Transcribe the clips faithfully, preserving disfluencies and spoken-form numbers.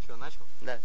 Че, начал? Да.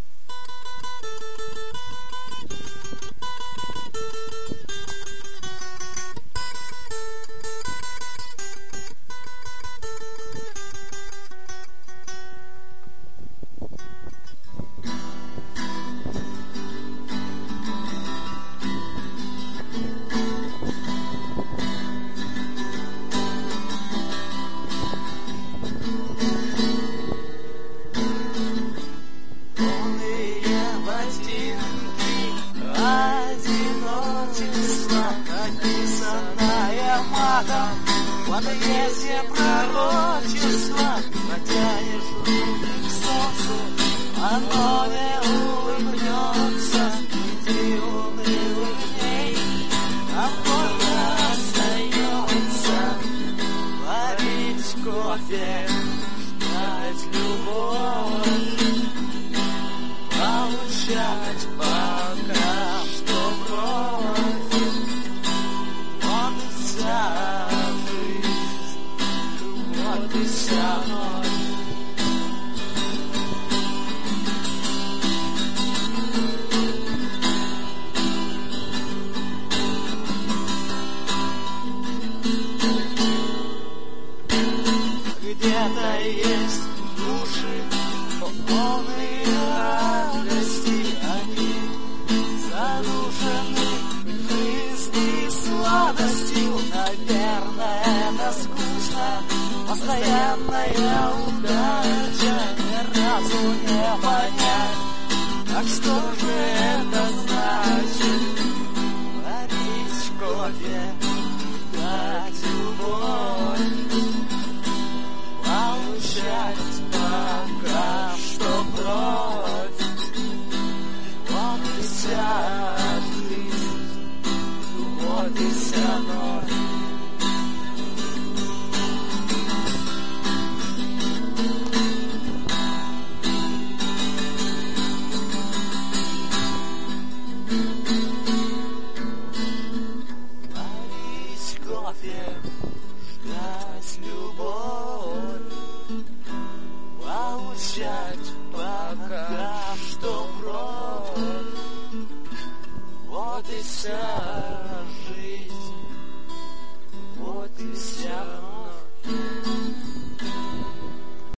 Если пророчество протянешь руки к солнцу, оно не улыбнется, ты унылых дней, а только остается варить кофе, ждать любовь, получать пока что вновь. Вот и вся вот и вся ночь. Где-то есть души, полные радости, они задушены жизни и сладостью. Наверное, это скучно. Постоянная удача, ни разу не понять, так что же это значит? Варить кофе, дать любовь, получать пока что бровь. Вот и вся жизнь, вот и вся ночь. Ждать любовь, получать пока что бровь. Вот и вся